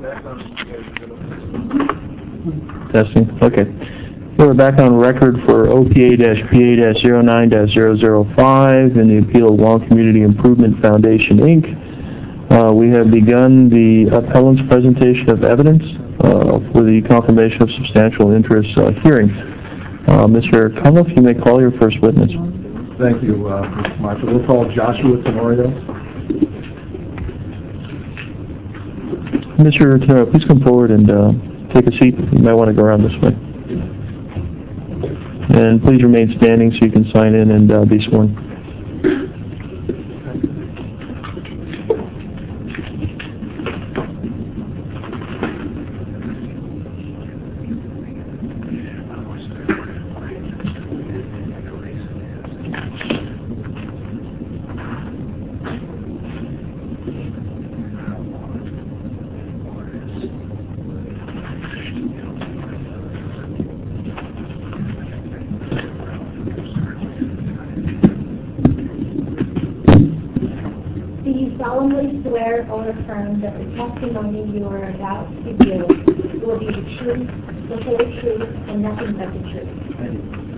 Testing. Okay. So we're back on record for OPA-PA-09-005 in the appeal of Long Community Improvement Foundation, Inc. We have begun the appellant's presentation of evidence for the confirmation of substantial interest hearing. Mr. Cunliffe, you may call your first witness. Thank you, Mr. Marshall. We'll call Joshua Tenorio. Mr. Tenorio, please come forward and take a seat. You might want to go around this way. And please remain standing so you can sign in and be sworn. Or affirm that the testimony you are about to give will be the truth, the whole truth, and nothing but the truth. Thank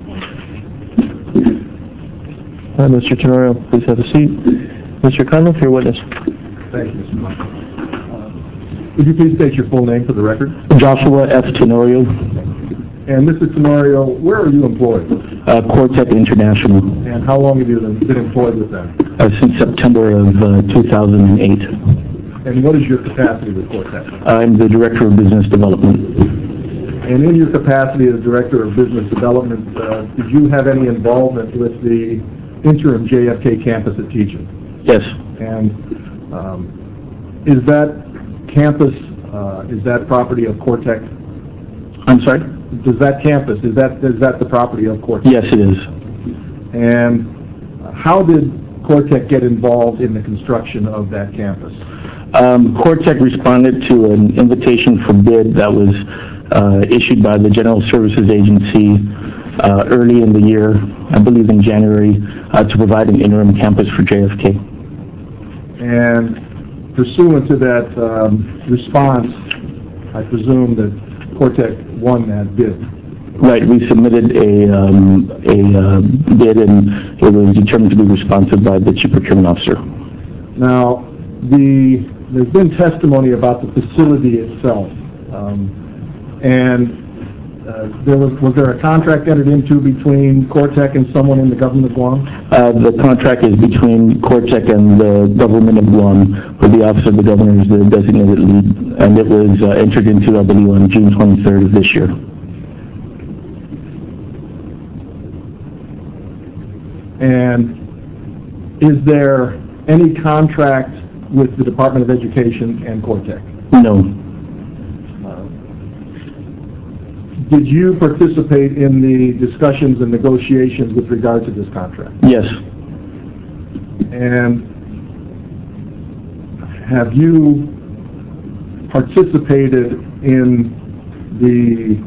you. Mr. Tenorio, please have a seat. Mr. Cunliffe, your witness. Thank you, Mr. Marshall. Would you please state your full name for the record? Joshua F. Tenorio. And Mr. Tenorio, where are you employed? Cortec International. And how long have you been employed with them? Since September of 2008. And what is your capacity with Cortec? I'm the Director of Business Development. And in your capacity as Director of Business Development, did you have any involvement with the interim JFK campus at Teaching? Yes. And is that campus, is that property of Cortec? I'm sorry? Does that campus, is that the property of Cortec? Yes, it is. And how did Cortec get involved in the construction of that campus? Cortec responded to an invitation for bid that was issued by the General Services Agency early in the year, I believe in January, to provide an interim campus for JFK. And pursuant to that response, I presume that Cortec won that bid. Right, we submitted a bid, and it was determined to be responsive by the Chief Procurement Officer. Now, there's been testimony about the facility itself, was there a contract entered into between Cortec and someone in the government of Guam? The contract is between Cortec and the government of Guam, where the Office of the Governor is the designated lead, and it was entered into, I believe, on June 23rd of this year. And is there any contract with the Department of Education and Cortec? No. Did you participate in the discussions and negotiations with regard to this contract? Yes. And have you participated in the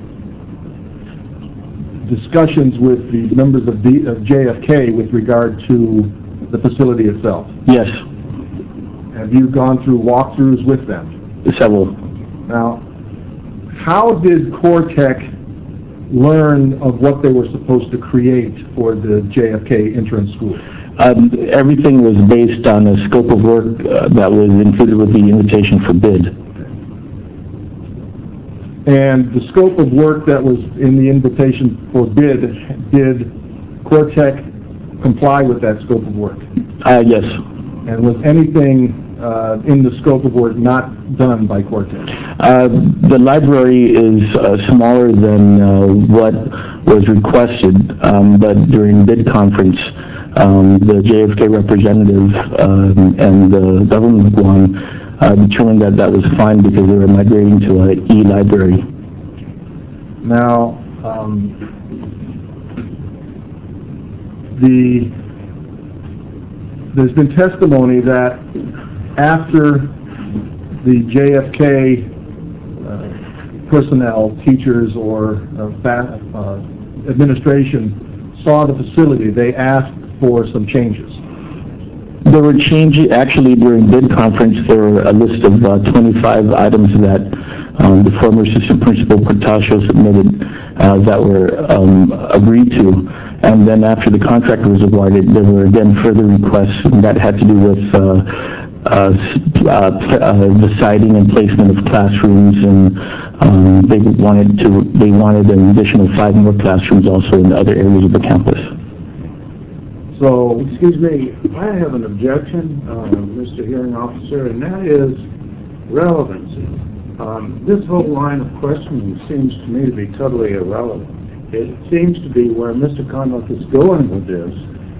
discussions with the members of JFK with regard to the facility itself? Yes. Have you gone through walkthroughs with them? Several. Now, how did Cortec learn of what they were supposed to create for the JFK interim school? Everything was based on a scope of work that was included with the invitation for bid. And the scope of work that was in the invitation for bid, did Cortec comply with that scope of work? Yes. And was anything in the scope of work not done by Cortec? The library is smaller than what was requested, but during bid conference, the JFK representative and the government of Guam determined that that was fine because they were migrating to an e-library. Now, there's been testimony that after the JFK personnel, teachers, or administration saw the facility, they asked for some changes. There were changes, actually during bid conference, there were a list of 25 items that the former assistant principal Portacio submitted that were agreed to. And then after the contract was awarded, there were again further requests that had to do with the siding and placement of classrooms, and they wanted an additional 5 more classrooms also in other areas of the campus. So, excuse me, I have an objection, Mr. Hearing Officer, and that is relevancy. This whole line of questioning seems to me to be totally irrelevant. It seems to be where Mr. Conniff is going with this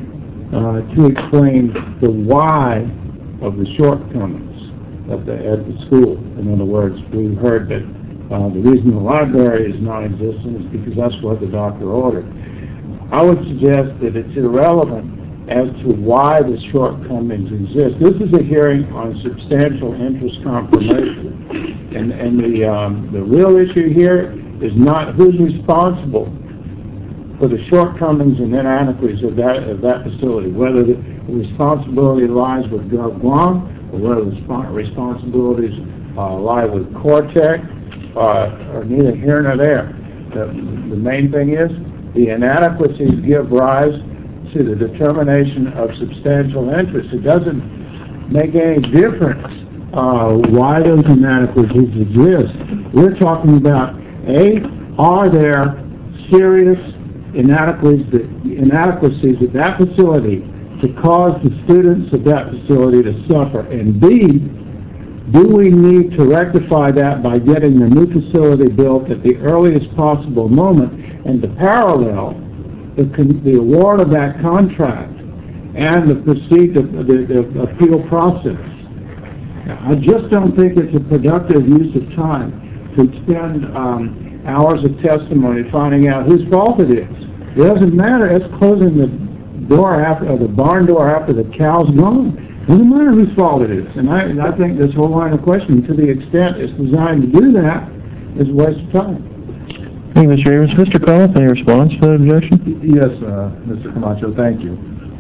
to explain the why of the shortcomings at the school. In other words, we've heard that the reason the library is non-existent is because that's what the doctor ordered. I would suggest that it's irrelevant as to why the shortcomings exist. This is a hearing on substantial interest confirmation, and the real issue here is not who's responsible for the shortcomings and inadequacies of that facility, whether the responsibility lies with Gov Guam or whether the responsibilities lie with Cortec, are neither here nor there. The main thing is the inadequacies give rise to the determination of substantial interest. It doesn't make any difference why those inadequacies exist. We're talking about, are there serious inadequacies at that facility to cause the students of that facility to suffer? And B, do we need to rectify that by getting the new facility built at the earliest possible moment, and to parallel the award of that contract and the appeal process? I just don't think it's a productive use of time to spend hours of testimony finding out whose fault it is. It doesn't matter. It's closing the door the barn door after the cow's gone. It doesn't matter whose fault it is. And I think this whole line of questioning, to the extent it's designed to do that, is a waste of time. Thank you, Mr. Abrams. Mr. Conniff, any response to that objection? Yes, Mr. Camacho, thank you.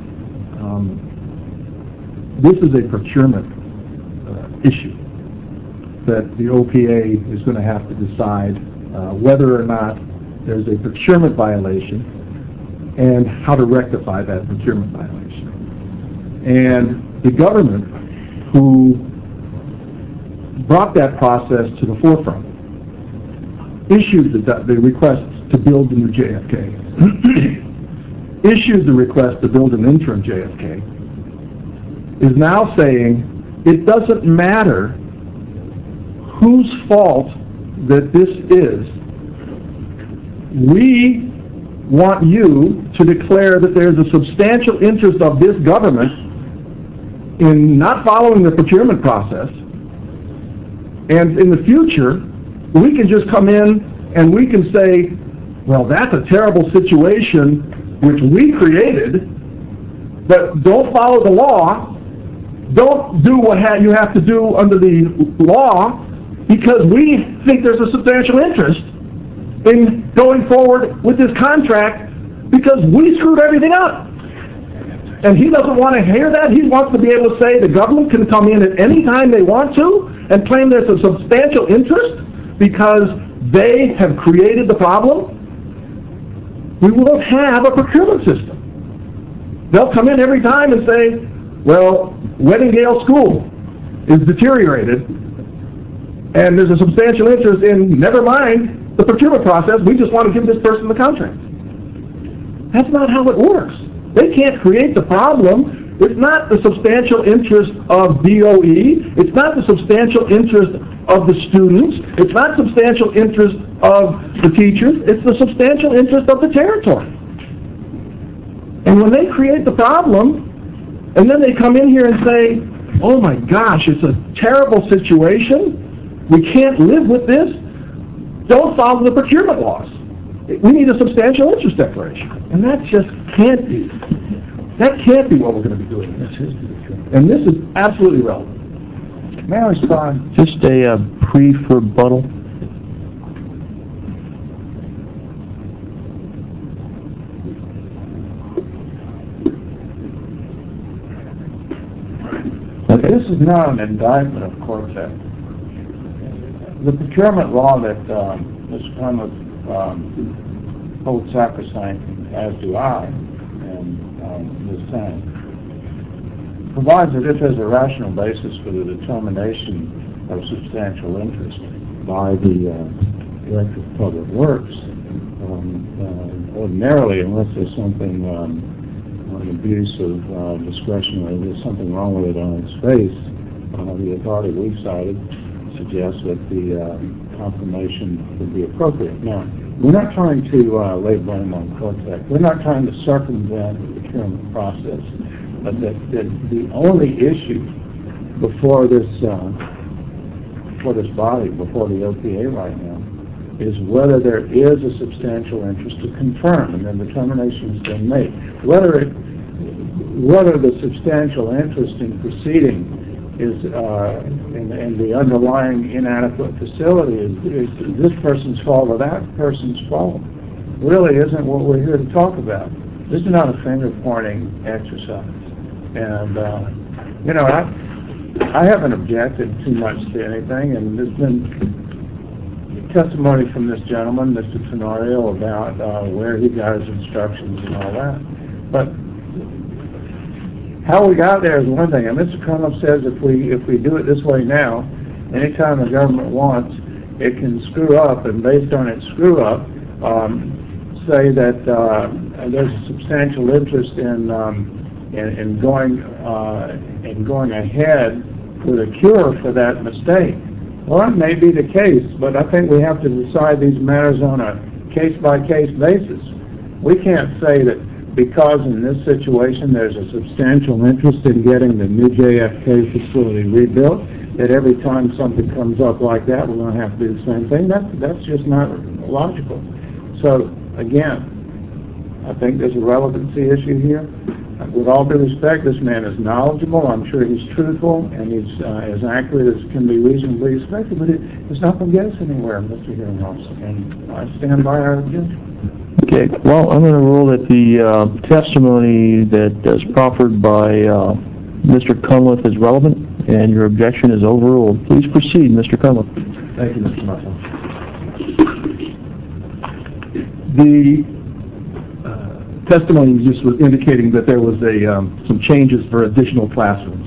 This is a procurement issue that the OPA is going to have to decide whether or not there's a procurement violation and how to rectify that procurement violation. And the government who brought that process to the forefront issued the request to build the new JFK, issued the request to build an interim JFK, is now saying it doesn't matter whose fault that this is. We want you to declare that there's a substantial interest of this government in not following the procurement process, and in the future we can just come in and we can say, well, that's a terrible situation which we created, but don't follow the law, don't do what you have to do under the law, because we think there's a substantial interest in going forward with this contract because we screwed everything up. And he doesn't want to hear that. He wants to be able to say the government can come in at any time they want to and claim there's a substantial interest because they have created the problem. We won't have a procurement system. They'll come in every time and say, well, Weddingdale School is deteriorated and there's a substantial interest in, never mind the procurement process, we just want to give this person the contract. That's not how it works. They can't create the problem. It's not the substantial interest of DOE. It's not the substantial interest of the students. It's not substantial interest of the teachers. It's the substantial interest of the territory. And when they create the problem, and then they come in here and say, oh my gosh, it's a terrible situation. We can't live with this. Don't follow the procurement laws. We need a substantial interest declaration. And that just can't be. That can't be what we're going to be doing. And this is absolutely relevant. May I respond? Just a brief rebuttal. is not an indictment of Cortec. The procurement law that Mr. Cunliffe holds sacrosanct, as do I, and Ms. Tang, provides that if there's a rational basis for the determination of substantial interest by the Director of Public Works, ordinarily, unless there's something, an abuse of discretion, or there's something wrong with it on its face, the authority we've cited suggests that the confirmation would be appropriate. Now, we're not trying to lay blame on Cortec. We're not trying to circumvent the procurement process. But the only issue before this body, before the OPA right now, is whether there is a substantial interest to confirm, and then determination has been made. Whether the substantial interest in proceeding is in the underlying inadequate facility is this person's fault or that person's fault really isn't what we're here to talk about. This is not a finger-pointing exercise. And, I haven't objected too much to anything, and there's been testimony from this gentleman, Mr. Tenorio, about where he got his instructions and all that. But how we got there is one thing. And Mr. Cunliffe says if we do it this way now, anytime the government wants, it can screw up, and based on its screw up, say that there's a substantial interest in going ahead with a cure for that mistake. Well, that may be the case, but I think we have to decide these matters on a case-by-case basis. We can't say that because in this situation there's a substantial interest in getting the new JFK facility rebuilt, that every time something comes up like that, we're going to have to do the same thing. That's just not logical. So, again, I think there's a relevancy issue here. With all due respect, this man is knowledgeable. I'm sure he's truthful, and he's as accurate as can be reasonably expected, but it's not going to get us anywhere, Mr. Hearing Officer, and I stand by our objection. Okay, well, I'm going to rule that the testimony that is proffered by Mr. Cunliffe is relevant, and your objection is overruled. Please proceed, Mr. Cunliffe. Thank you, Mr. Marshall. The testimony just was indicating that there was some changes for additional classrooms.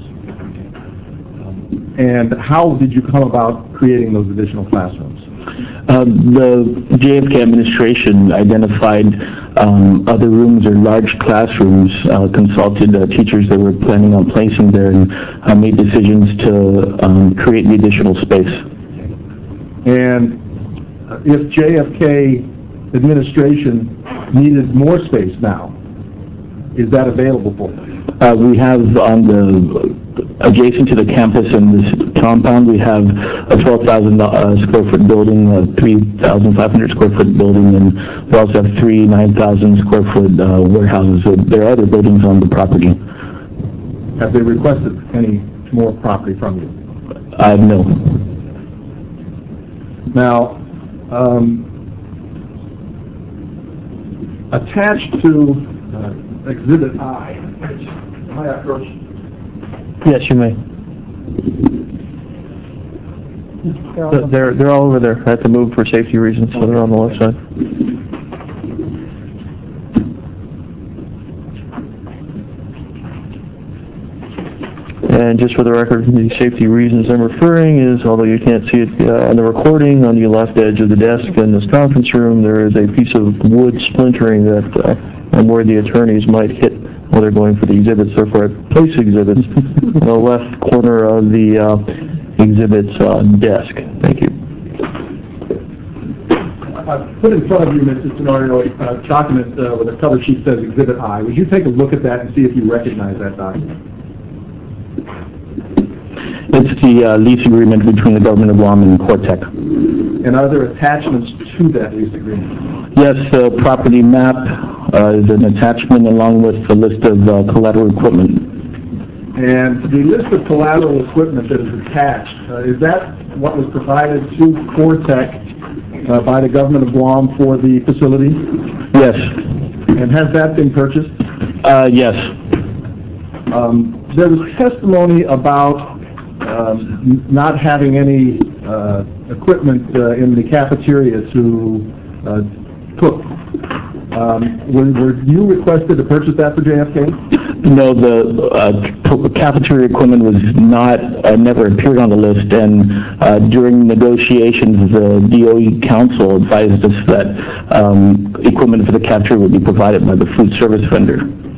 And how did you come about creating those additional classrooms? The JFK administration identified other rooms or large classrooms, consulted teachers that were planning on placing there, and made decisions to create the additional space. And if JFK administration needed more space now, is that available for them? We have on adjacent to the campus in this compound, we have a 12,000 square foot building, a 3,500 square foot building, and we also have 3 9,000 square foot warehouses. So there are other buildings on the property. Have they requested any more property from you? No. Now, attached to Exhibit I, am I approach? Yes, you may. They're all over there. I had to move for safety reasons, so they're on the left side. And just for the record, the safety reasons I'm referring is, although you can't see it on the recording, on the left edge of the desk in this conference room, there is a piece of wood splintering that and where the attorneys might hit while they're going for the exhibits. Therefore, I place exhibits in the left corner of the exhibits desk. Thank you. I've put in front of you, Mr. Tenorio, a document with a cover sheet that says Exhibit I. Would you take a look at that and see if you recognize that document? It's the lease agreement between the government of Guam and Cortec. And are there attachments to that lease agreement? Yes, the property map is an attachment along with a list of collateral equipment. And the list of collateral equipment that is attached, is that what was provided to Cortec by the government of Guam for the facility? Yes. And has that been purchased? Yes. There was testimony about not having any equipment in the cafeteria to cook. Were you requested to purchase that for JFK? No, the cafeteria equipment was not, never appeared on the list, and during negotiations, the DOE council advised us that equipment for the cafeteria would be provided by the food service vendor.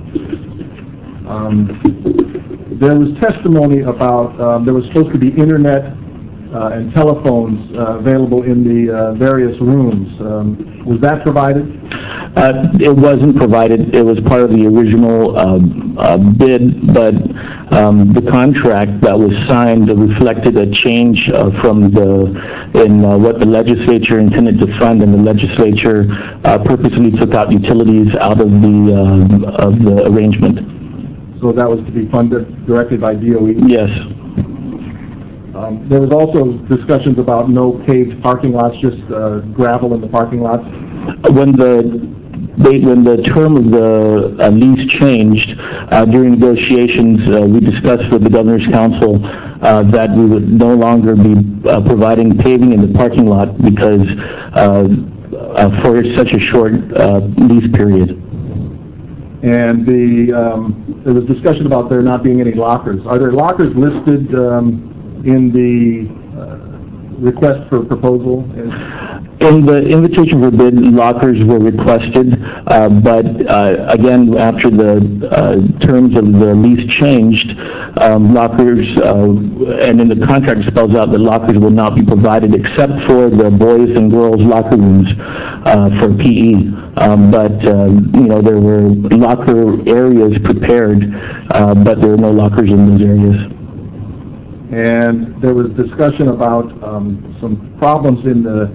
There was testimony about there was supposed to be internet and telephones available in the various rooms. Was that provided? It wasn't provided. It was part of the original bid, but the contract that was signed reflected a change from what the legislature intended to fund, and the legislature purposely took out utilities out of the arrangement. So that was to be funded directly by DOE? Yes. There was also discussions about no paved parking lots, just gravel in the parking lots. When the term of the lease changed during negotiations, we discussed with the Governor's Council that we would no longer be providing paving in the parking lot because for such a short lease period. And there was discussion about there not being any lockers. Are there lockers listed in the request for proposal? In the invitation for bid, lockers were requested, but again, after the terms of the lease changed, lockers, and in the contract spells out that lockers will not be provided except for the boys and girls locker rooms for PE. But there were locker areas prepared, but there were no lockers in those areas. And there was discussion about some problems in the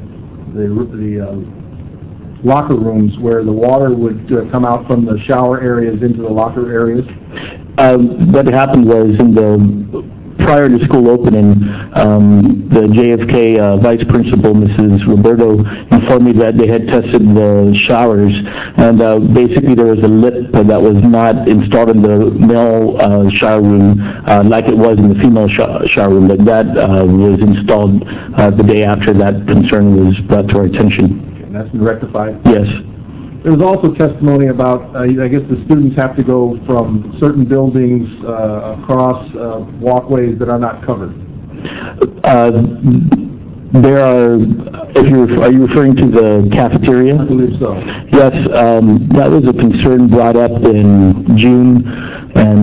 locker rooms where the water would come out from the shower areas into the locker areas. What happened was prior to school opening, the JFK vice principal, Mrs. Roberto, informed me that they had tested the showers, and basically there was a lip that was not installed in the male shower room like it was in the female shower room, but that was installed the day after that concern was brought to our attention. And that's been rectified? Yes. There was also testimony about, I guess the students have to go from certain buildings across walkways that are not covered. There are, are you referring to the cafeteria? I believe so. Yes, that was a concern brought up in June, and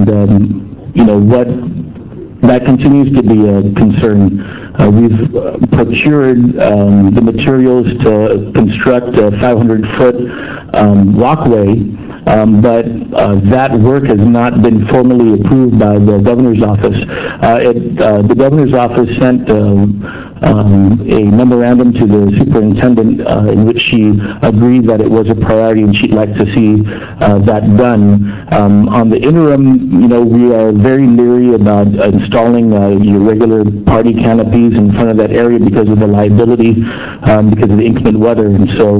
that continues to be a concern. We've procured the materials to construct a 500-foot walkway, but that work has not been formally approved by the Governor's office. The Governor's office sent a memorandum to the superintendent in which she agreed that it was a priority and she'd like to see that done. On the interim, we are very leery about installing your regular party canopies in front of that area because of the liability, because of the inclement weather. And so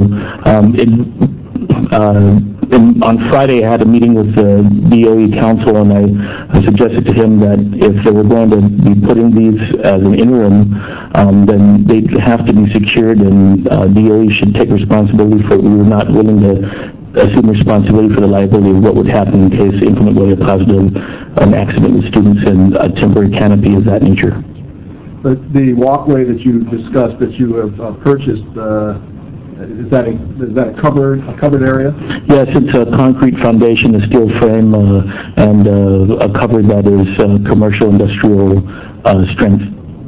on Friday, I had a meeting with the DOE council, and I suggested to him that if they were going to be putting these as an interim, then they'd have to be secured, and DOE should take responsibility for it. We were not willing to assume responsibility for the liability of what would happen in case inclement weather caused an accident with students and a temporary canopy of that nature. But the walkway that you discussed, that you have purchased, is that a covered area? Yes, it's a concrete foundation, a steel frame, and a cover that is commercial industrial strength.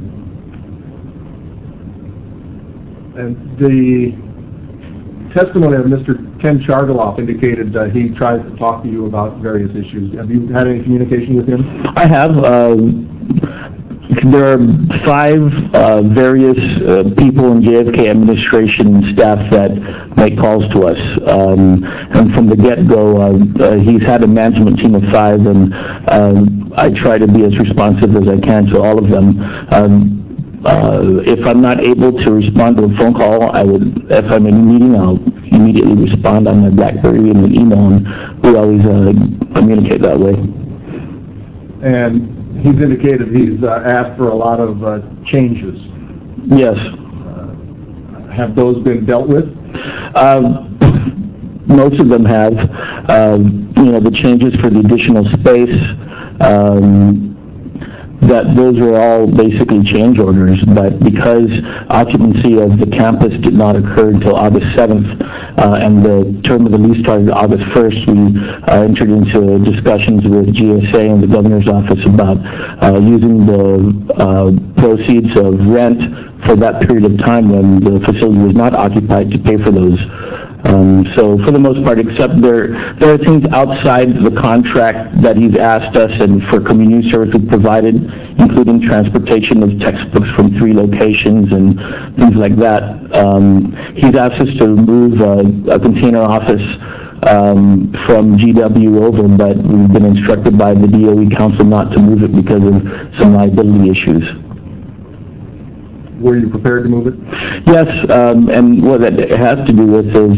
And the testimony of Mr. Ken Chargaloff indicated that he tried to talk to you about various issues. Have you had any communication with him? I have. There are 5 various people in JFK administration staff that make calls to us. And from the get-go, he's had a management team of 5, and I try to be as responsive as I can to all of them. If I'm not able to respond to a phone call, if I'm in a meeting, I'll immediately respond on my BlackBerry and an email, and we always communicate that way. And He's indicated he's asked for a lot of changes. Yes. Have those been dealt with? Most of them have. The changes for the additional space, that those are all basically change orders, but because occupancy of the campus did not occur until August 7th, and the term of the lease started August 1st, we entered into discussions with GSA and the governor's office about using the proceeds of rent for that period of time when the facility was not occupied to pay for those. So for the most part, except there are things outside the contract that he's asked us and for community service we've provided, including transportation of textbooks from 3 locations and things like that. He's asked us to move a container office from GW over, but we've been instructed by the DOE council not to move it because of some liability issues. Were you prepared to move it? Yes, and what that has to do with is,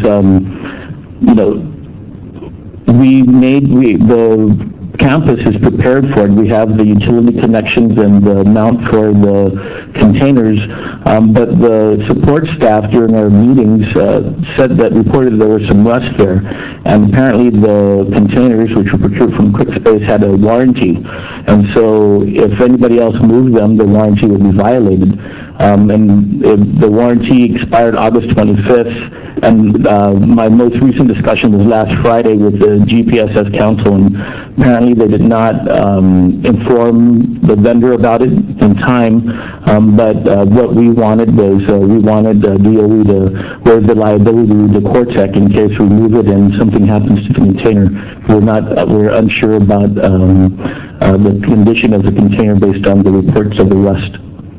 the campus is prepared for it. We have the utility connections and the mount for the containers, but the support staff during our meetings reported there was some rust there, and apparently the containers, which were procured from QuickSpace, had a warranty, and so if anybody else moved them, the warranty would be violated. The warranty expired August 25th, and my most recent discussion was last Friday with the GPSS council, and apparently they did not inform the vendor about it in time, but what we wanted was we wanted DOE to waive the liability to Quartec in case we move it and something happens to the container. We're unsure about the condition of the container based on the reports of the rust.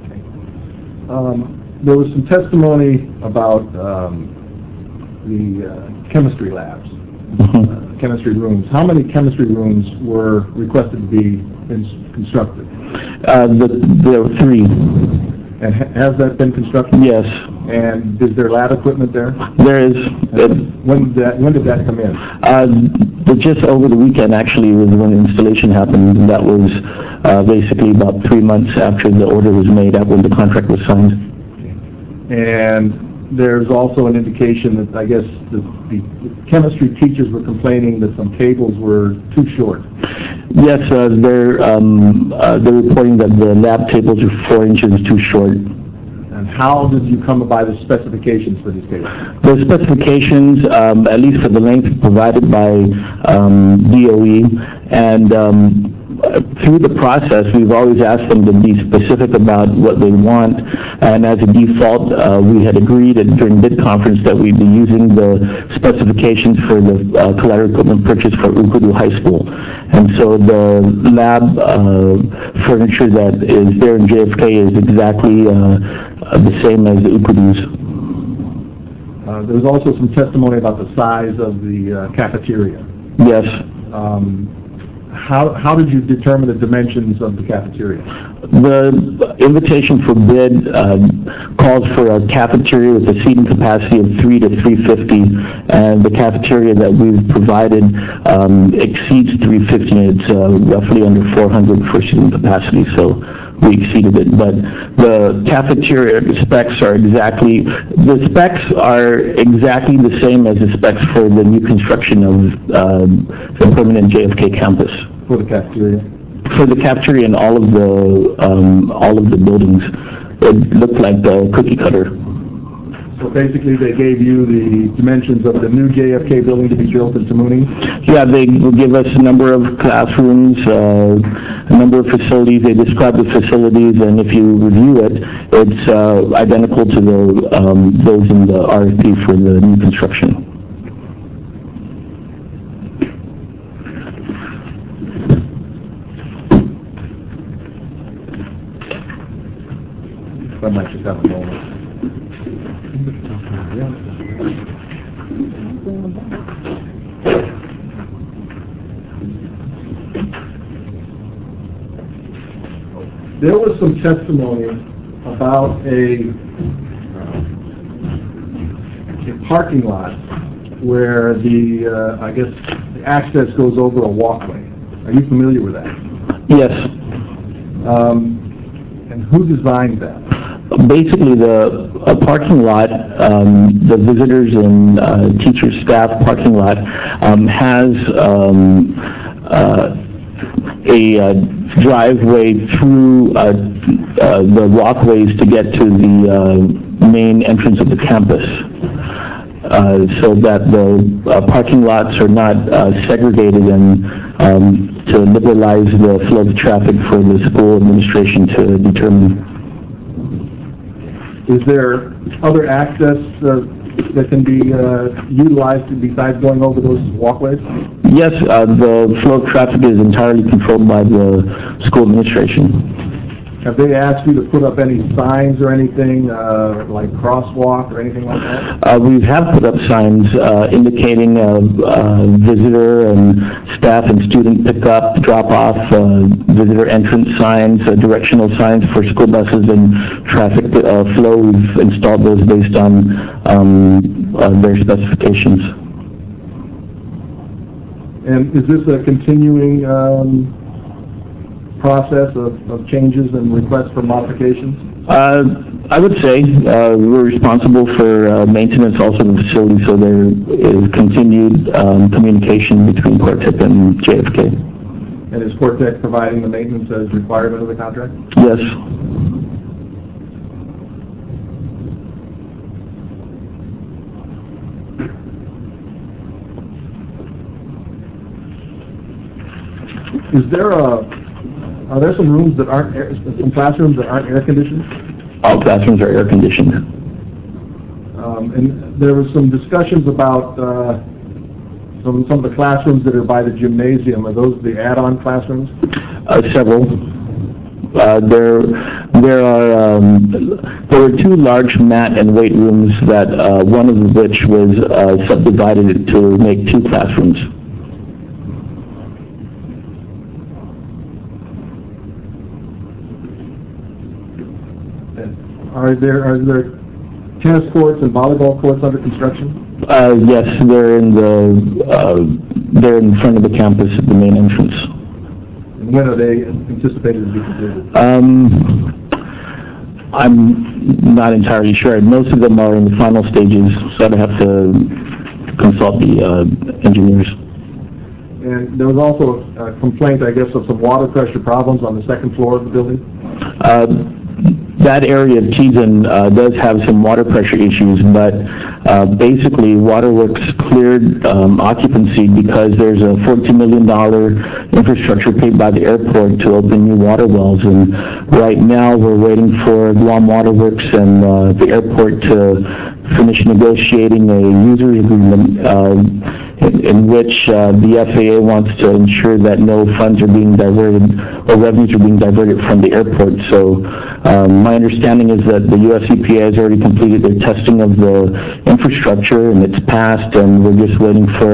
There was some testimony about the chemistry labs, chemistry rooms. How many chemistry rooms were requested to be constructed? There were 3. And has that been constructed? Yes. And is there lab equipment there? There is. When did that come in? Just over the weekend, actually, was when the installation happened. That was basically about 3 months after the order was made, when the contract was signed. And there's also an indication that, I guess, the chemistry teachers were complaining that some cables were too short. Yes, they're reporting that the lab tables are 4 inches too short. And how did you come by the specifications for these cables? The specifications, at least for the length provided by DOE, and through the process, we've always asked them to be specific about what they want, and as a default, we had agreed during bid conference that we'd be using the specifications for the collateral equipment purchase for Ukudu High School. And so the lab furniture that is there in JFK is exactly the same as the Ukudu's. There was also some testimony about the size of the cafeteria. Yes. How did you determine the dimensions of the cafeteria? The invitation for bid calls for a cafeteria with a seating capacity of 3 to 350, and the cafeteria that we've provided exceeds 350. It's roughly under 400 for seating capacity, so we exceeded it. But the cafeteria specs are exactly the same as the specs for the new construction of the permanent JFK campus. For the cafeteria? For the cafeteria and all of the buildings, it looked like the cookie cutter. So basically, they gave you the dimensions of the new JFK building to be built in Tamuning? Yeah, they will give us a number of classrooms, a number of facilities. They describe the facilities, and if you review it, it's identical to those in the RFP for the new construction. I might just have a moment. There was some testimony about a parking lot where I guess the access goes over a walkway. Are you familiar with that? Yes. And who designed that? Basically, the parking lot, the visitors and teacher staff parking lot has a driveway through the walkways to get to the main entrance of the campus, so that the parking lots are not segregated and to liberalize the flow of traffic for the school administration to determine. Is there other access that can be utilized besides going over those walkways? Yes, the flow of traffic is entirely controlled by the school administration. Have they asked you to put up any signs or anything, like crosswalk or anything like that? We have put up signs indicating visitor and staff and student pickup, drop-off, visitor entrance signs, directional signs for school buses and traffic flow. We've installed those based on their specifications. And is this a continuing process of changes and requests for modifications? I would say we're responsible for maintenance also of the facility, so there is continued communication between Quartec and JFK. And is Quartec providing the maintenance as required under the contract? Yes. Are there some rooms that aren't some classrooms that aren't air conditioned? All classrooms are air conditioned. And there was some discussions about some of the classrooms that are by the gymnasium. Are those the add-on classrooms? Several. There were two large mat and weight rooms that one of which was subdivided to make two classrooms. Are there tennis courts and volleyball courts under construction? Yes, they're in front of the campus at the main entrance. And when are they anticipated to be completed? I'm not entirely sure. Most of them are in the final stages, so I'd have to consult the engineers. And there was also a complaint, I guess, of some water pressure problems on the second floor of the building? That area of Keegan does have some water pressure issues, but basically Waterworks cleared occupancy because there's a $14 million infrastructure paid by the airport to open new water wells, and right now we're waiting for Guam Waterworks and the airport to finish negotiating a user agreement in which the FAA wants to ensure that no funds are being diverted or revenues are being diverted from the airport. So my understanding is that the U.S. EPA has already completed their testing of the infrastructure and it's passed, and we're just waiting for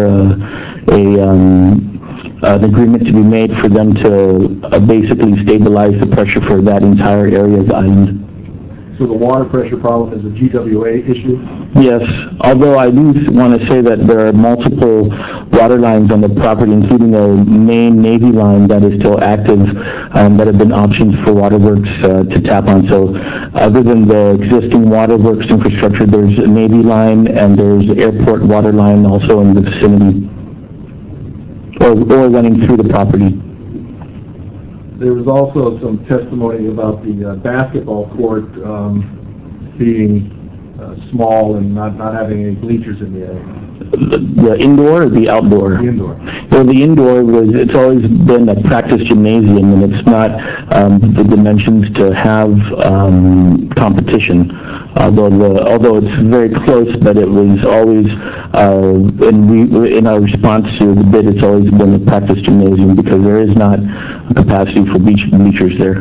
an agreement to be made for them to basically stabilize the pressure for that entire area of the island. So the water pressure problem is a GWA issue? Yes, although I do want to say that there are multiple water lines on the property, including a main Navy line that is still active, that have been options for Waterworks to tap on. So other than the existing Waterworks infrastructure, there's a Navy line and there's an airport water line also in the vicinity, or running through the property. There was also some testimony about the basketball court being small and not having any bleachers in the area. The indoor or the outdoor? The indoor. Well, the indoor it's always been a practice gymnasium, and it's not the dimensions to have competition. Although it's very close, but it was always, in our response to the bid, it's always been a practice gymnasium because there is not a capacity for bleachers there.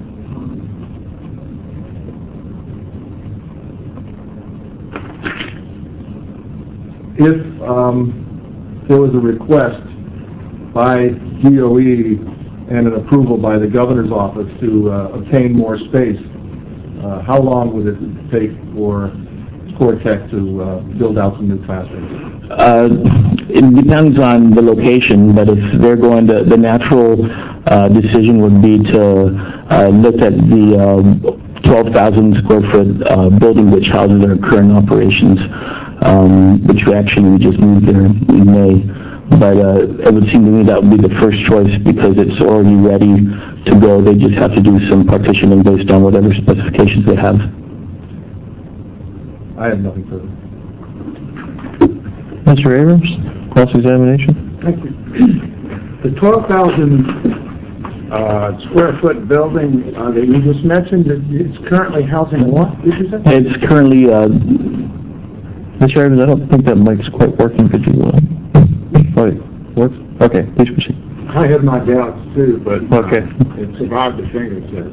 If there was a request by DOE and an approval by the governor's office to obtain more space, how long would it take for Quartec to build out some new classrooms? It depends on the location, but if they're going to, the natural decision would be to looked at the 12,000 square foot building which houses our current operations, which we just moved there in May. But it would seem to me that would be the first choice because it's already ready to go. They just have to do some partitioning based on whatever specifications they have. I have nothing further. Mr. Abrams, cross-examination. Thank you. The 12,000 square foot building that you just mentioned, it's currently housing what, did you say? It's currently, Mr. Abrams, I don't think that mic's quite working. Could you, wait, works? Okay, please proceed. I have my doubts too, but Okay. it survived the finger test.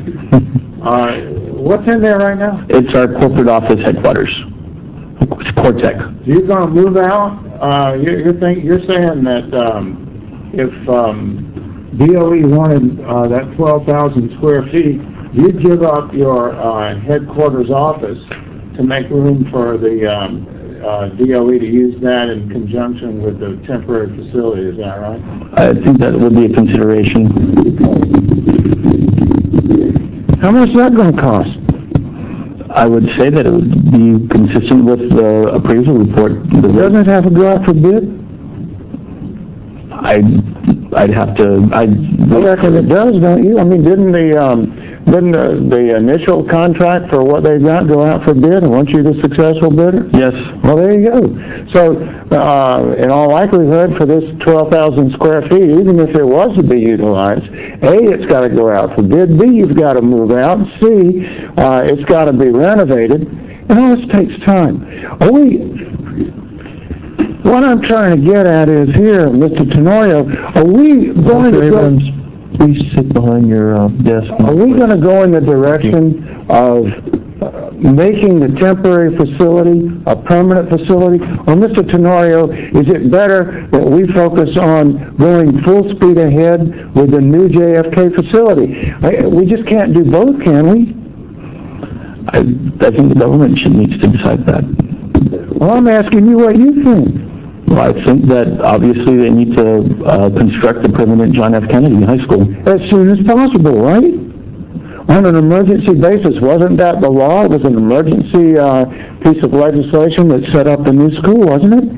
What's in there right now? it's our corporate office headquarters. It's Cortec. You're going to move out? You're saying that if DOE wanted that 12,000 square feet, you'd give up your headquarters office to make room for the DOE to use that in conjunction with the temporary facility. Is that right? I think that would be a consideration. How much is that going to cost? I would say that it would be consistent with the appraisal report. Doesn't it have to go out for bid? I'd have to. I reckon it does, don't you? I mean, didn't the initial contract for what they got go out for bid, and weren't you the successful bidder? Yes. Well, there you go. So, in all likelihood, for this 12,000 square feet, even if it was to be utilized, A, it's got to go out for bid. B, you've got to move out. C, it's got to be renovated. And all this takes time. What I'm trying to get at is here, Mr. Tenorio, are we going to go... Please sit behind your desk. Are we going to go in the direction of making the temporary facility a permanent facility? Or, Mr. Tenorio, is it better that we focus on going full speed ahead with the new JFK facility? We just can't do both, can we? I think the government needs to decide that. Well, I'm asking you what you think. Well, I think that obviously they need to construct the permanent John F. Kennedy High School. As soon as possible, right? On an emergency basis. Wasn't that the law? It was an emergency piece of legislation that set up the new school, wasn't it?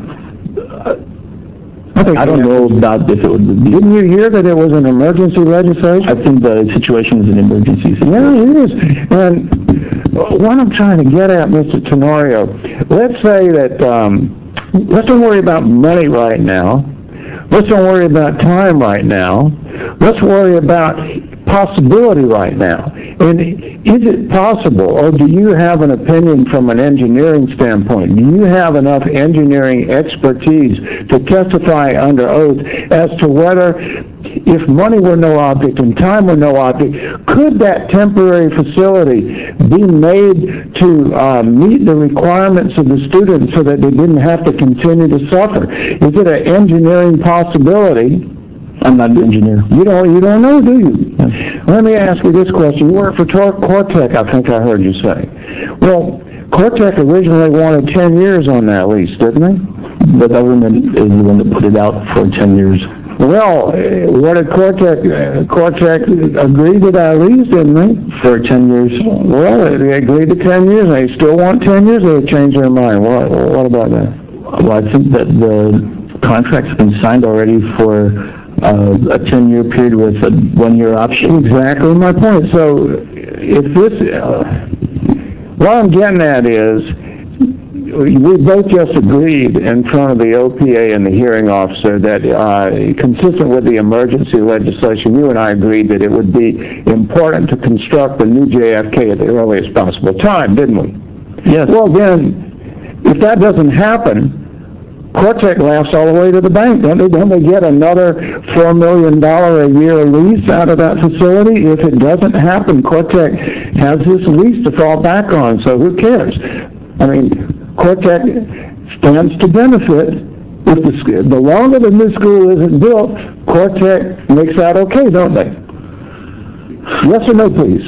I don't know about if it would be. Didn't you hear that it was an emergency legislation? I think the situation is an emergency situation. Yeah, it is. And what I'm trying to get at, Mr. Tenorio, let's say that... let's don't worry about money right now. Let's don't worry about time right now. Let's worry about possibility right now. And is it possible, or do you have an opinion from an engineering standpoint? Do you have enough engineering expertise to testify under oath as to whether, if money were no object and time were no object, could that temporary facility be made to meet the requirements of the students so that they didn't have to continue to suffer? Is it an engineering possibility? I'm not an engineer. You don't know, do you? Let me ask you this question. You work for Cortec, I think I heard you say. Well, Cortec originally wanted 10 years on that lease, didn't they? The government is the one that put it out for 10 years. Well, what did Cortec agreed to that lease, didn't they? For 10 years. Well, they agreed to 10 years. They still want 10 years, or they changed their mind? What about that? Well, I think that the contract's been signed already for a 10-year period with a 1-year option. Exactly my point. So, if this, what I'm getting at is, we both just agreed in front of the OPA and the hearing officer that, consistent with the emergency legislation, you and I agreed that it would be important to construct the new JFK at the earliest possible time, didn't we? Yes. Well, then, if that doesn't happen, Cortec laughs all the way to the bank, don't they? Don't they get another $4 million a year lease out of that facility? If it doesn't happen, Cortec has this lease to fall back on, so who cares? I mean, Cortec stands to benefit. If the longer the new school isn't built, Cortec makes out okay, don't they? Yes or no, please?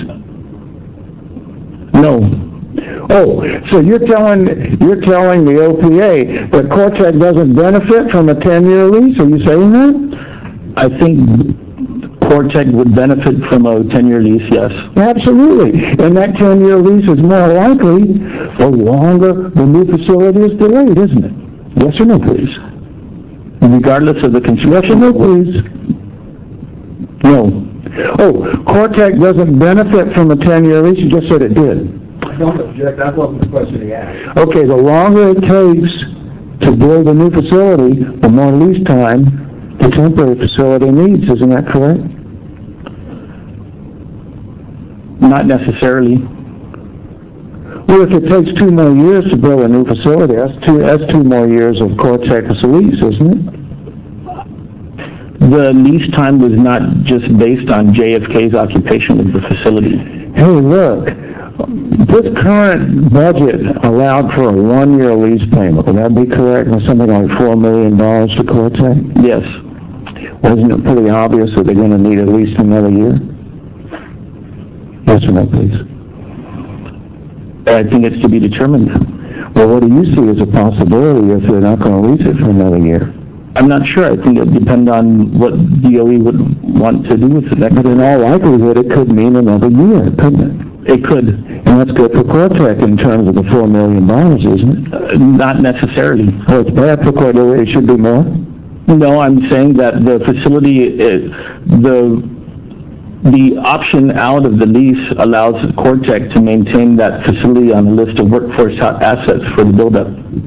No. Oh, so you're telling the OPA that Cortec doesn't benefit from a 10-year lease? Are you saying that? I think Cortec would benefit from a 10-year lease, yes. Absolutely. And that 10-year lease is more likely the longer the new facility is delayed, isn't it? Yes or no, please? Regardless of the construction. Yes or no, please? No. Oh, Cortec doesn't benefit from a 10-year lease? You just said it did. I don't object, that wasn't the question he asked. Okay, the longer it takes to build a new facility, the more lease time the temporary facility needs. Isn't that correct? Not necessarily. Well, if it takes 2 more years to build a new facility, that's two more years of Cortec's lease, isn't it? The lease time was not just based on JFK's occupation of the facility. Hey, look, this current budget allowed for a 1-year lease payment. Would that be correct? With something like $4 million to Cortec? Yes. Wasn't it pretty obvious that they're going to need at least another year? Yes or no, please? I think it's to be determined. Well, what do you see as a possibility if they're not going to lease it for another year? I'm not sure. I think it would depend on what DOE would want to do with it. But in all likelihood, it could mean another year, couldn't it? It could. And that's good for Cortec in terms of the $4 million, isn't it? Not necessarily. Oh, it's bad for Cortec. It should be more? No, I'm saying that the facility, the option out of the lease allows Cortec to maintain that facility on the list of workforce assets for the buildup.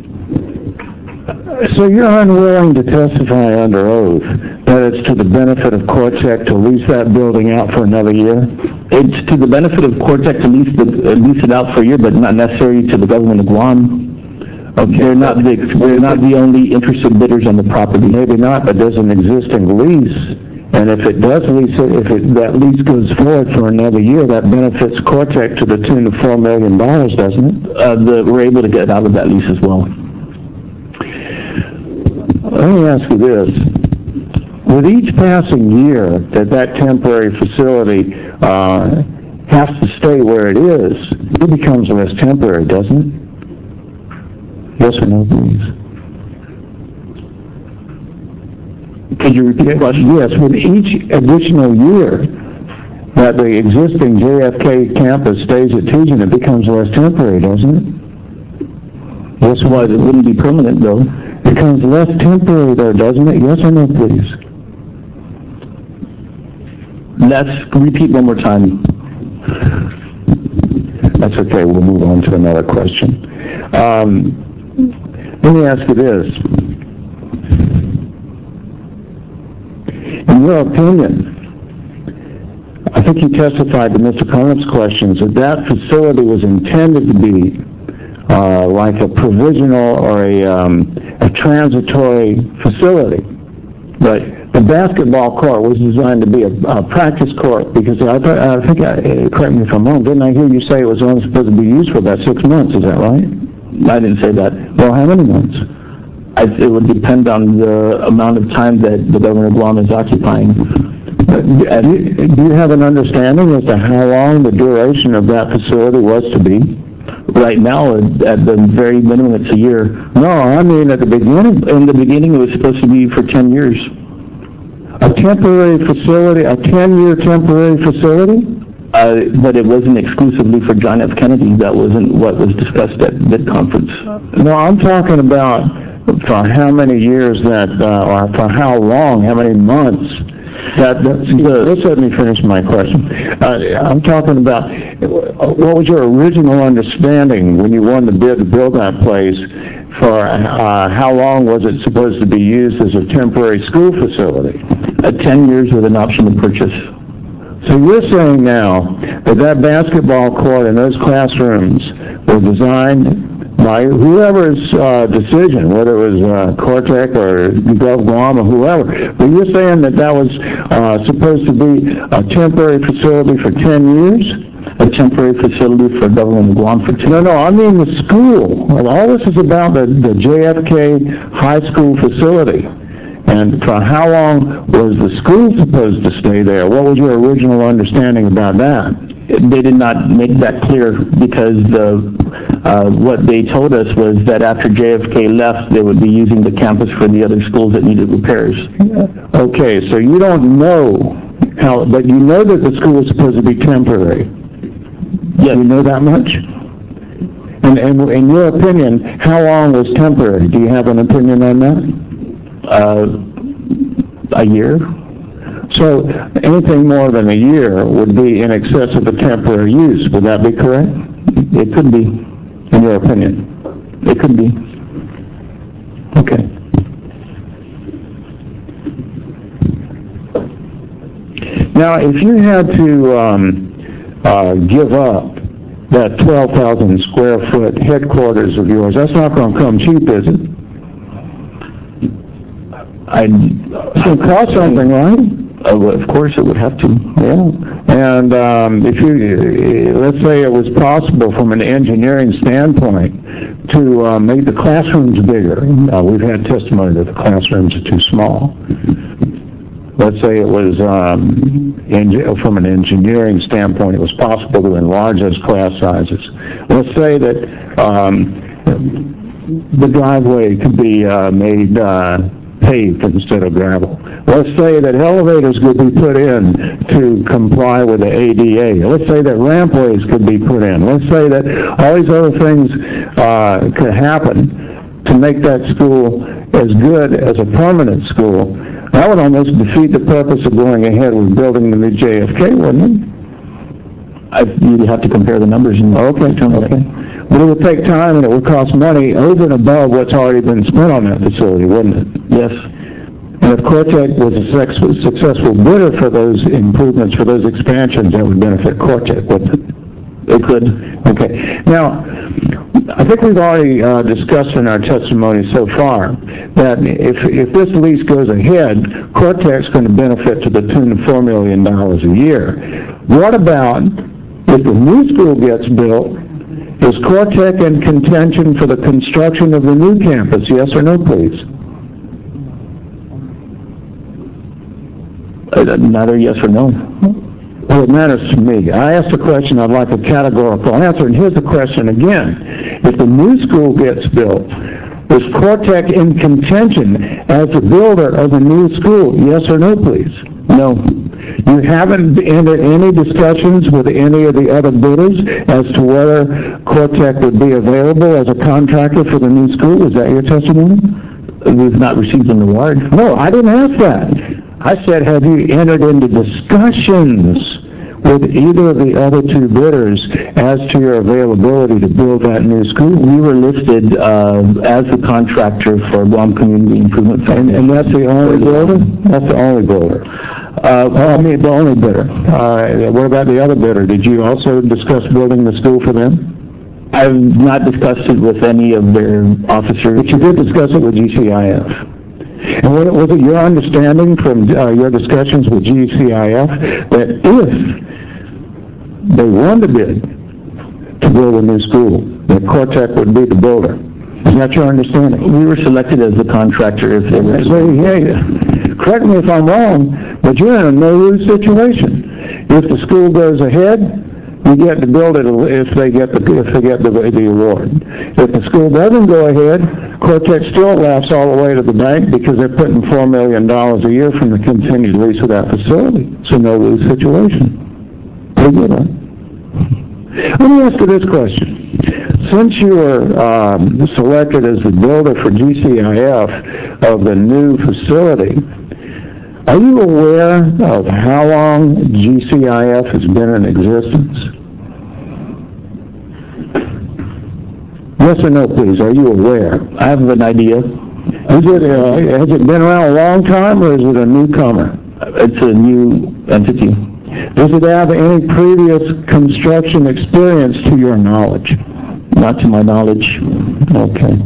So you're unwilling to testify under oath that it's to the benefit of Cortec to lease that building out for another year? It's to the benefit of Cortec to lease it out for a year, but not necessarily to the government of Guam. Okay. We're not the only interested bidders on the property. Maybe not, but there's an existing lease. And if it does lease it, that lease goes forward for another year, that benefits Cortec to the tune of $4 million, doesn't it? We're able to get out of that lease as well. Let me ask you this. With each passing year that temporary facility has to stay where it is, it becomes less temporary, doesn't it? Yes or no, please? Could you repeat the question? Yes, with each additional year that the existing JFK campus stays at Tejan, it becomes less temporary, doesn't it? Yes, why? It wouldn't be permanent, though. It becomes less temporary, though, doesn't it? Yes or no, please? Let's repeat one more time. That's okay. We'll move on to another question. Let me ask you this. In your opinion, I think you testified to Mr. Conniff's questions that facility was intended to be like a provisional or a transitory facility. Right. The basketball court was designed to be a practice court because I think, correct me if I'm wrong, didn't I hear you say it was only supposed to be used for about 6 months? Is that right? I didn't say that. Well, how many months? It would depend on the amount of time that the governor of Guam is occupying. Do you have an understanding as to how long the duration of that facility was to be? Right now, at the very minimum, it's a year. No, I mean at the beginning. In the beginning, it was supposed to be for 10 years. A temporary facility, a 10-year temporary facility? But it wasn't exclusively for John F. Kennedy. That wasn't what was discussed at the conference. No, I'm talking about for how many years that, or for how long, how many months. Let's let me finish my question. I'm talking about what was your original understanding when you won the bid to build that place? For how long was it supposed to be used as a temporary school facility? 10 years with an option to purchase. So you're saying now that basketball court and those classrooms were designed by whoever's decision, whether it was Cortec or Gov Guam or whoever, but you're saying that was supposed to be a temporary facility for 10 years? A temporary facility for government of Guam for 10 years? No, I mean the school. All this is about the JFK high school facility. And for how long was the school supposed to stay there? What was your original understanding about that? They did not make that clear because what they told us was that after JFK left, they would be using the campus for the other schools that needed repairs. Okay, so you don't know But you know that the school is supposed to be temporary. Yes. You know that much? And in your opinion, how long was temporary? Do you have an opinion on that? A year. So anything more than a year would be in excess of a temporary use. Would that be correct? It could be. In your opinion? It could be. Okay. Now, if you had to give up that 12,000 square foot headquarters of yours, that's not going to come cheap, is it? It's going to cost something, right? Of course it would have to. Yeah. And if you, let's say it was possible from an engineering standpoint to make the classrooms bigger. We've had testimony that the classrooms are too small. Let's say it was, from an engineering standpoint, it was possible to enlarge those class sizes. Let's say that the driveway could be made paved instead of gravel. Let's say that elevators could be put in to comply with the ADA. Let's say that rampways could be put in. Let's say that all these other things could happen to make that school as good as a permanent school. That would almost defeat the purpose of going ahead with building the new JFK, wouldn't it? You'd have to compare the numbers. Okay. But it would take time and it would cost money over and above what's already been spent on that facility, wouldn't it? Yes. And if Cortec was a successful bidder for those improvements, for those expansions, that would benefit Cortec, wouldn't it? It could. Okay. Now, I think we've already discussed in our testimony so far that if this lease goes ahead, Cortec's going to benefit to the tune of $4 million a year. What about if the new school gets built? Is Cortec in contention for the construction of the new campus? Yes or no, please? Neither yes or no. Well, it matters to me. I asked a question, I'd like a categorical answer, and here's the question again. If the new school gets built, is Cortec in contention as the builder of the new school? Yes or no, please? No. You haven't entered any discussions with any of the other bidders as to whether Cortec would be available as a contractor for the new school? Is that your testimony? We've not received an award. No, I didn't ask that. I said, have you entered into discussions with either of the other two bidders as to your availability to build that new school? We were listed as the contractor for Guam Community Improvement Fund. And that's the only builder? That's the only builder. The only bidder. What about the other bidder? Did you also discuss building the school for them? I've not discussed it with any of their officers. But you did discuss it with GCIF. And was it your understanding from your discussions with GCIF that if they won the bid to build a new school, that Cortec would be the builder? Is that your understanding? We were selected as the contractor if they were. Correct me if I'm wrong, but you're in a no-lose situation. If the school goes ahead, you get to build it if they get the award. If the school doesn't go ahead, Cortec still laughs all the way to the bank because they're putting $4 million a year from the continued lease of that facility. It's a no-lose situation. Pretty good, huh? Let me ask you this question. Since you were selected as the builder for GCIF of the new facility, are you aware of how long GCIF has been in existence? Yes or no, please? Are you aware? I have an idea. Has it been around a long time, or is it a newcomer? It's a new entity. Does it have any previous construction experience to your knowledge? Not to my knowledge. Okay.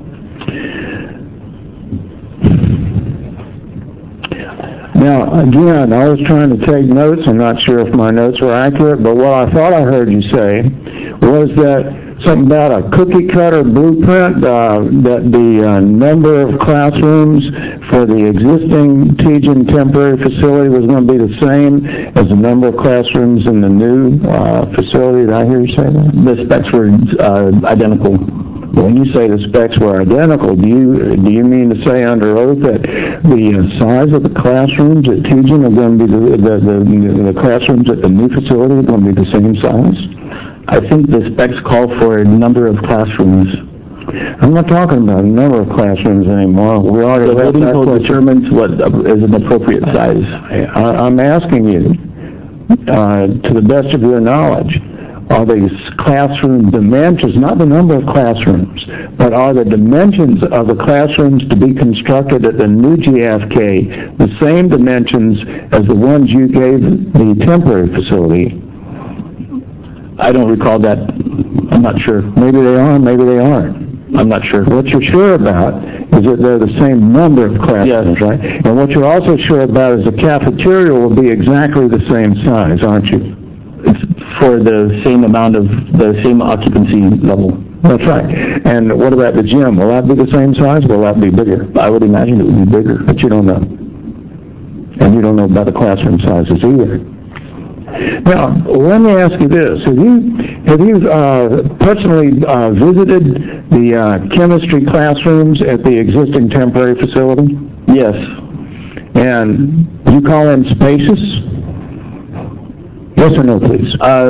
Now, again, I was trying to take notes. I'm not sure if my notes were accurate, but what I thought I heard you say was that something about a cookie-cutter blueprint, that the number of classrooms for the existing Tejan temporary facility was going to be the same as the number of classrooms in the new facility. Did I hear you say that? The specs were identical. When you say the specs were identical, do you mean to say under oath that the size of the classrooms at Tejan are going to be the classrooms at the new facility are going to be the same size? I think the specs call for a number of classrooms. I'm not talking about a number of classrooms anymore. We already The building code determines what is an appropriate size. I'm asking you, to the best of your knowledge, are these classroom dimensions, not the number of classrooms, but are the dimensions of the classrooms to be constructed at the new GFK the same dimensions as the ones you gave the temporary facility? I don't recall that. I'm not sure. Maybe they are, maybe they aren't. I'm not sure. What you're sure about is that they're the same number of classrooms, Yes. right? And what you're also sure about is the cafeteria will be exactly the same size, aren't you? It's for the same amount of, the same occupancy level. That's right. And what about the gym? Will that be the same size, or will that be bigger? I would imagine it would be bigger. But you don't know. And you don't know about the classroom sizes either. Now, let me ask you this. Have you personally visited the chemistry classrooms at the existing temporary facility? Yes. And do you call them spacious? Yes or no, please?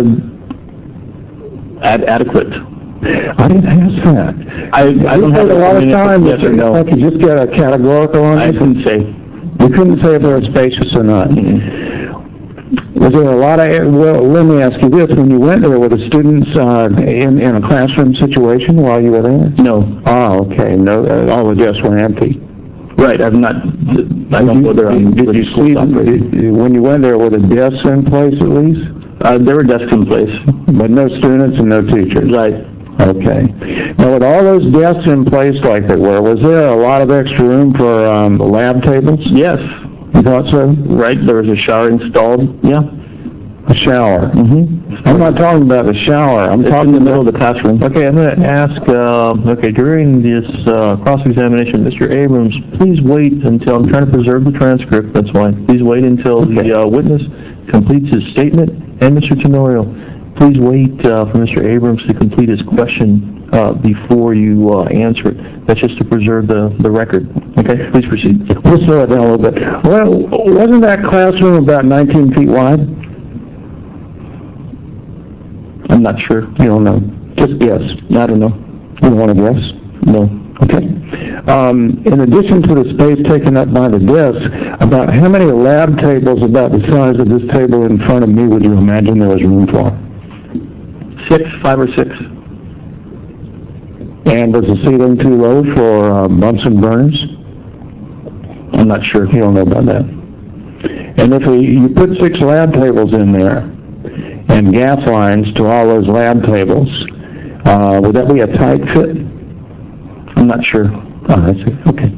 Adequate. I didn't ask that. I don't have a lot of time. Yes or no. I could just get a categorical on I this. couldn't say. You couldn't say if they were spacious or not. Was there a lot of, well, let me ask you this, when you went there, were the students in a classroom situation while you were there? No. Oh, okay. No, all the desks were empty. Right. I don't go there on Did you see, when you went there, were the desks in place at least? There were desks in place. But no students and no teachers? Right. Okay. Now, with all those desks in place like they were, was there a lot of extra room for lab tables? Yes. You thought so? Right. There was a shower installed. Yeah. A shower? Mm-hmm. I'm not talking about the shower. I'm It's talking in the middle about... of the classroom. Okay, I'm going to ask, during this cross-examination, Mr. Abrams, please wait until, I'm trying to preserve the transcript, that's why. Please wait until the witness completes his statement, and Mr. Tenorio, please wait for Mr. Abrams to complete his question before you answer it. That's just to preserve the record. Okay, please proceed. We'll slow it down a little bit. Well, wasn't that classroom about 19 feet wide? I'm not sure. You don't know. Just guess. I don't know. You don't want to guess? No. Okay. In addition to the space taken up by the desk, about how many lab tables about the size of this table in front of me would you imagine there was room for? 5 or 6. And was the ceiling too low for Bunsen burners? I'm not sure. You don't know about that. And if you put 6 lab tables in there, and gas lines to all those lab tables, would that be a tight fit? I'm not sure. Oh, I see. Okay.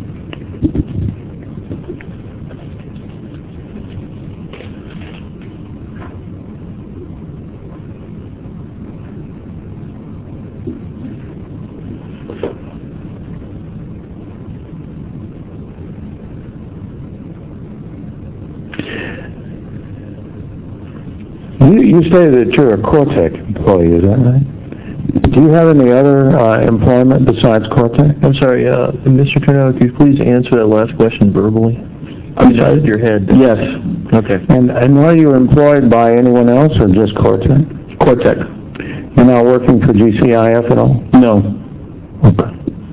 You say that you're a Cortec employee, is that right? Do you have any other employment besides Cortec? I'm sorry, Mr. Tenorio, could you please answer that last question verbally? I'm sorry? Your head. Yes. Okay. And are you employed by anyone else or just Cortec? Cortec. You're not working for GCIF at all? No. Okay.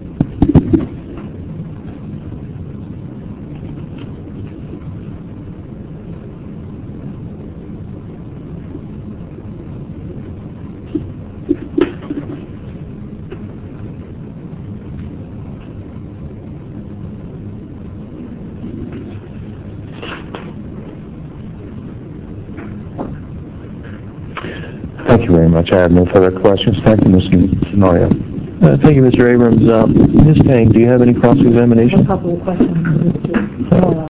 Thank you very much. I have no further questions. Thank you, Mr. Tenorio. Thank you, Mr. Abrams. Ms. Tang, do you have any cross-examination? A couple of questions.